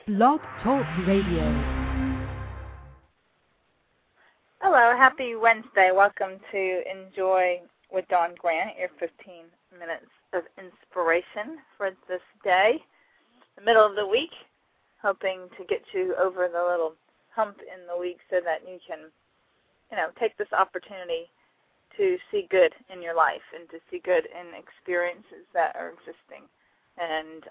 Blog Talk Radio. Hello, happy Wednesday. Welcome to Enjoy with Dawn Grant, your 15 minutes of inspiration for this day, the middle of the week, hoping to get you over the little hump in the week so that you can, take this opportunity to see good in your life and to see good in experiences that are existing and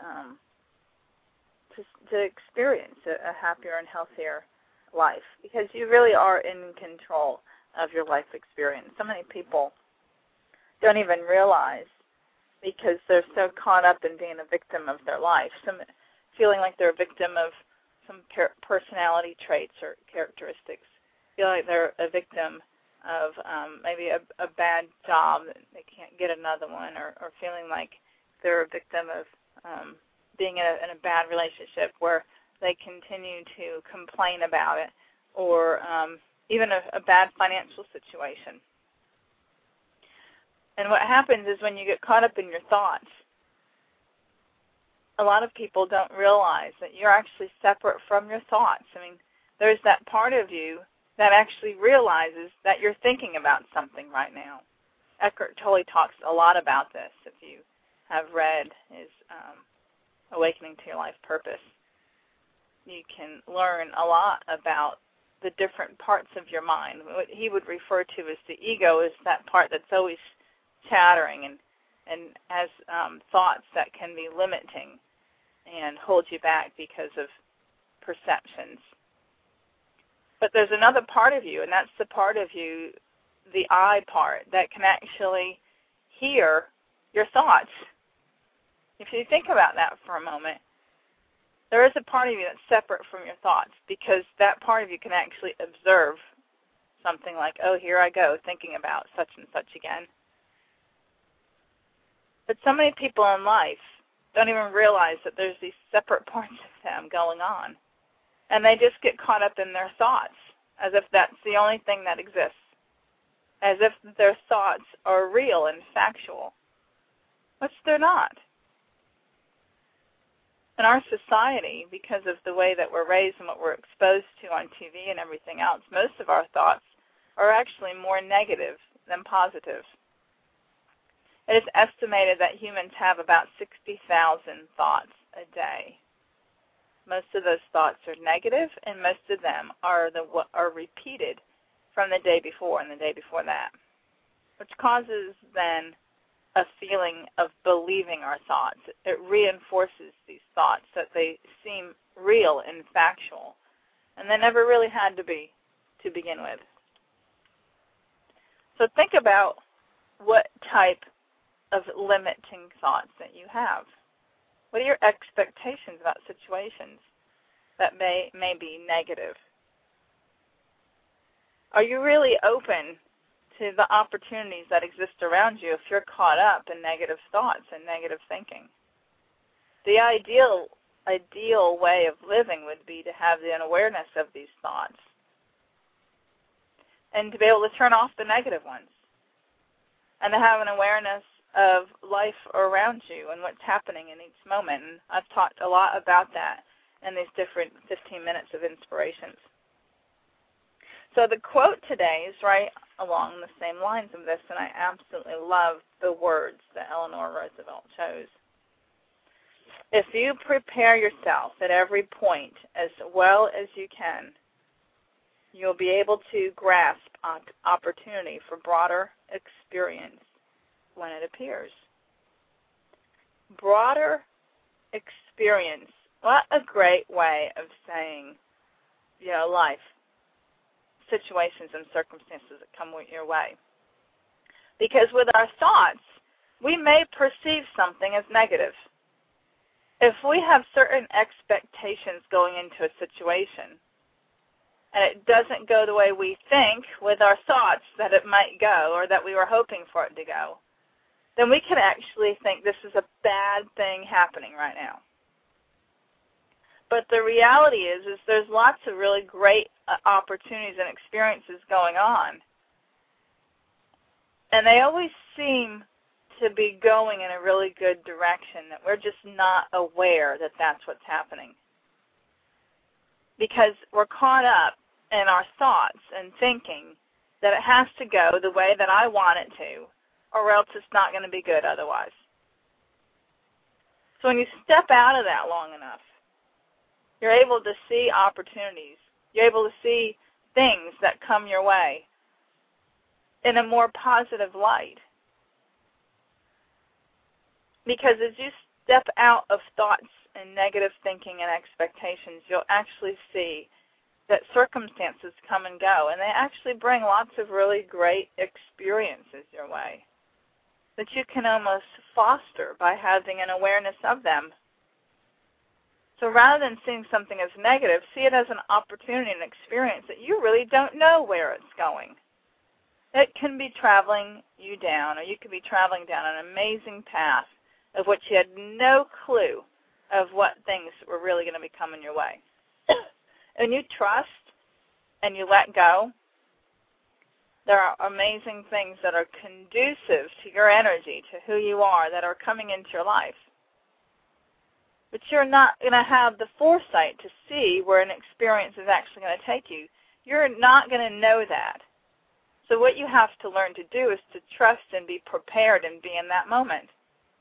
to experience a happier and healthier life, because you really are in control of your life experience. So many people don't even realize, because they're so caught up in being a victim of their life, feeling like they're a victim of some personality traits or characteristics, feeling like they're a victim of maybe a bad job, that they can't get another one, or feeling like they're a victim of being in a bad relationship where they continue to complain about it, or even a bad financial situation. And what happens is when you get caught up in your thoughts, a lot of people don't realize that you're actually separate from your thoughts. I mean, there's that part of you that actually realizes that you're thinking about something right now. Eckhart Tolle talks a lot about this. If you have read his Awakening to Your Life Purpose, you can learn a lot about the different parts of your mind. What he would refer to as the ego is that part that's always chattering and has thoughts that can be limiting and hold you back because of perceptions. But there's another part of you, and that's the part of you, the I part, that can actually hear your thoughts. If you think about that for a moment, there is a part of you that's separate from your thoughts, because that part of you can actually observe something like, oh, here I go, thinking about such and such again. But so many people in life don't even realize that there's these separate parts of them going on. And they just get caught up in their thoughts, as if that's the only thing that exists, as if their thoughts are real and factual, which they're not. In our society, because of the way that we're raised and what we're exposed to on TV and everything else, most of our thoughts are actually more negative than positive. It is estimated that humans have about 60,000 thoughts a day. Most of those thoughts are negative, and most of them are repeated from the day before and the day before that, which causes then a feeling of believing our thoughts. It reinforces these thoughts that they seem real and factual, and they never really had to be to begin with. So think about what type of limiting thoughts that you have. What are your expectations about situations that may be negative? Are you really open to the opportunities that exist around you if you're caught up in negative thoughts and negative thinking? The ideal way of living would be to have an awareness of these thoughts and to be able to turn off the negative ones, and to have an awareness of life around you and what's happening in each moment. And I've talked a lot about that in these different 15 minutes of inspirations. So the quote today is right along the same lines of this, and I absolutely love the words that Eleanor Roosevelt chose. If you prepare yourself at every point as well as you can, you'll be able to grasp opportunity for broader experience when it appears. Broader experience. What a great way of saying, life, situations and circumstances that come your way. Because with our thoughts, we may perceive something as negative. If we have certain expectations going into a situation, and it doesn't go the way we think with our thoughts that it might go, or that we were hoping for it to go, then we can actually think this is a bad thing happening right now. But the reality is there's lots of really great opportunities and experiences going on. And they always seem to be going in a really good direction, that we're just not aware that that's what's happening. because we're caught up in our thoughts and thinking that it has to go the way that I want it to, or else it's not going to be good otherwise. So when you step out of that long enough, you're able to see opportunities. You're able to see things that come your way in a more positive light. Because as you step out of thoughts and negative thinking and expectations, you'll actually see that circumstances come and go, and they actually bring lots of really great experiences your way that you can almost foster by having an awareness of them. So rather than seeing something as negative, see it as an opportunity and experience that you really don't know where it's going. It can be traveling you down, or you could be traveling down an amazing path of which you had no clue of what things were really going to be coming your way. And you trust and you let go, there are amazing things that are conducive to your energy, to who you are, that are coming into your life. But you're not going to have the foresight to see where an experience is actually going to take you. You're not going to know that. So what you have to learn to do is to trust and be prepared and be in that moment.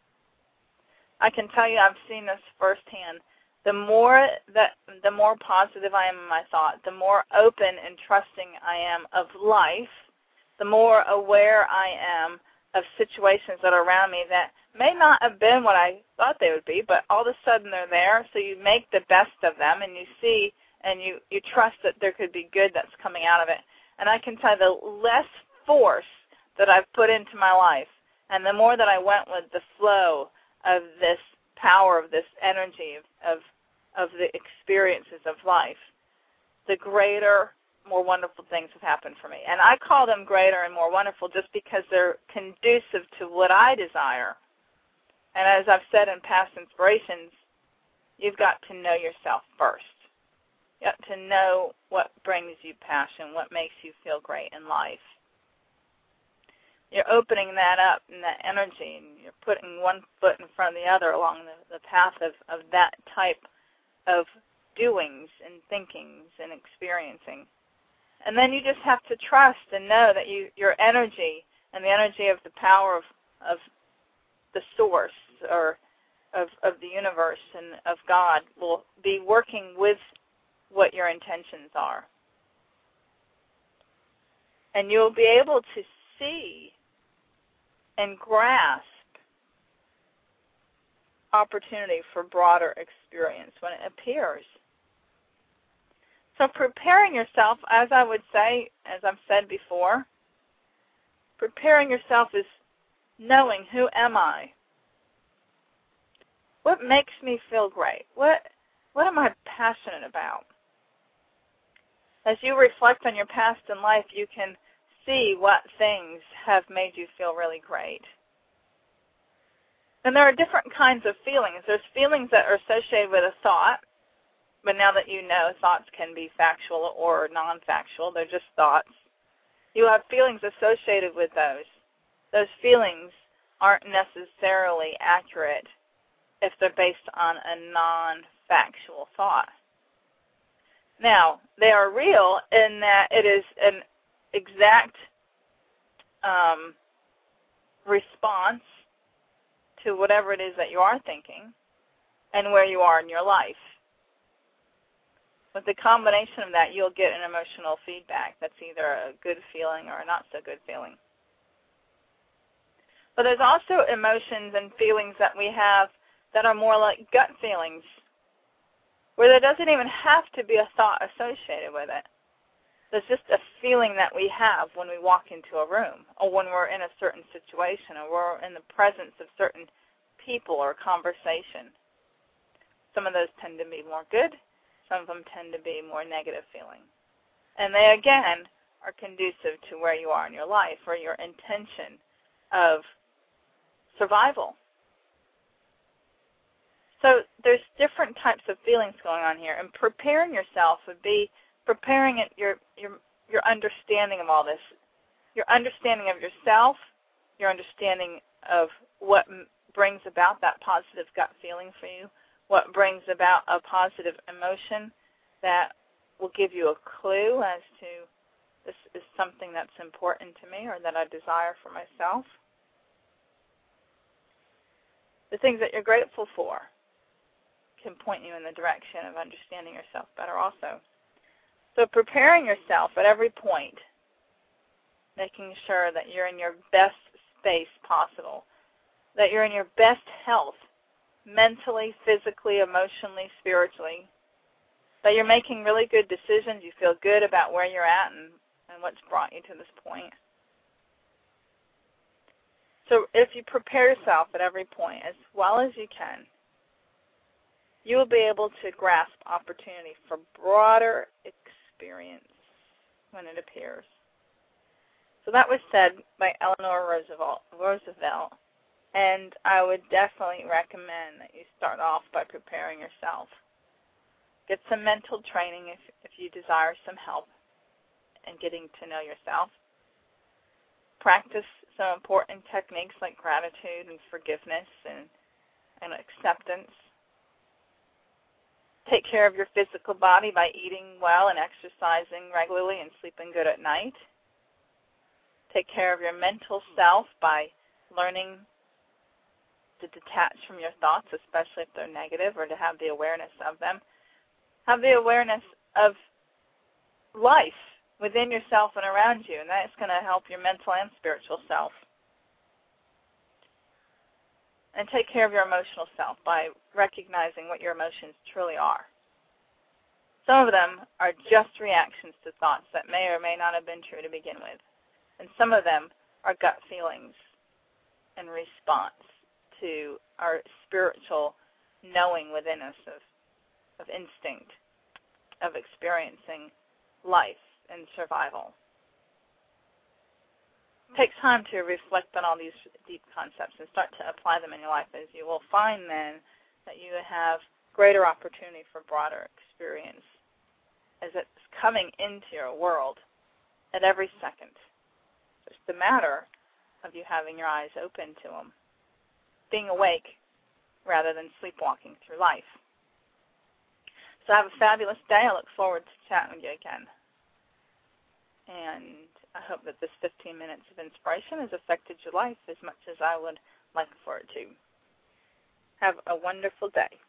I can tell you I've seen this firsthand. The more positive I am in my thought, the more open and trusting I am of life, the more aware I am of situations that are around me that may not have been what I thought they would be, but all of a sudden they're there, so you make the best of them, and you see and you trust that there could be good that's coming out of it. And I can tell you the less force that I've put into my life, and the more that I went with the flow of this power, of this energy, of the experiences of life, the greater, more wonderful things have happened for me. And I call them greater and more wonderful just because they're conducive to what I desire. And as I've said in past inspirations, you've got to know yourself first. You got to know what brings you passion, what makes you feel great in life. You're opening that up and that energy, and you're putting one foot in front of the other along the path of that type of doings and thinkings and experiencing. And then you just have to trust and know that your energy and the energy of the power of the source or of the universe and of God will be working with what your intentions are. And you'll be able to see and grasp opportunity for broader experience when it appears. So preparing yourself, as I would say, as I've said before, preparing yourself is knowing, who am I? What makes me feel great? What am I passionate about? As you reflect on your past in life, you can see what things have made you feel really great. And there are different kinds of feelings. There's feelings that are associated with a thought, but now that you know, thoughts can be factual or non-factual. They're just thoughts. You have feelings associated with those. Those feelings aren't necessarily accurate if they're based on a non-factual thought. Now, they are real in that it is an exact response to whatever it is that you are thinking and where you are in your life. With the combination of that, you'll get an emotional feedback that's either a good feeling or a not so good feeling. But there's also emotions and feelings that we have that are more like gut feelings, where there doesn't even have to be a thought associated with it. There's just a feeling that we have when we walk into a room, or when we're in a certain situation, or we're in the presence of certain people or conversation. Some of those tend to be more good. Some of them tend to be more negative feeling. And they, again, are conducive to where you are in your life or your intention of survival. So there's different types of feelings going on here, and preparing yourself would be preparing your understanding of all this, your understanding of yourself, your understanding of what brings about that positive gut feeling for you, what brings about a positive emotion that will give you a clue as to this is something that's important to me or that I desire for myself. The things that you're grateful for can point you in the direction of understanding yourself better also. So preparing yourself at every point, making sure that you're in your best space possible, that you're in your best health, mentally, physically, emotionally, spiritually, that you're making really good decisions, you feel good about where you're at and what's brought you to this point. So if you prepare yourself at every point as well as you can, you will be able to grasp opportunity for broader experience when it appears. So that was said by Eleanor Roosevelt, and I would definitely recommend that you start off by preparing yourself. Get some mental training if you desire some help in getting to know yourself. Practice some important techniques like gratitude and forgiveness and acceptance. Take care of your physical body by eating well and exercising regularly and sleeping good at night. Take care of your mental self by learning to detach from your thoughts, especially if they're negative, or to have the awareness of them. Have the awareness of life within yourself and around you, and that's going to help your mental and spiritual self. And take care of your emotional self by recognizing what your emotions truly are. Some of them are just reactions to thoughts that may or may not have been true to begin with. And some of them are gut feelings in response to our spiritual knowing within us of instinct, of experiencing life and survival. Take time to reflect on all these deep concepts and start to apply them in your life, as you will find then that you have greater opportunity for broader experience as it's coming into your world at every second. It's the matter of you having your eyes open to them, being awake rather than sleepwalking through life. So have a fabulous day. I look forward to chatting with you again. And I hope that this 15 minutes of inspiration has affected your life as much as I would like for it to. Have a wonderful day.